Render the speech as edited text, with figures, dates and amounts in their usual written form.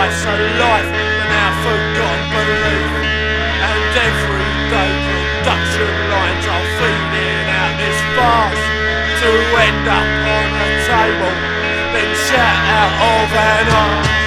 life's a life, but now forgotten belief. And everyday production lines are feeding out this farce to end up on a table, then shout out of an arm.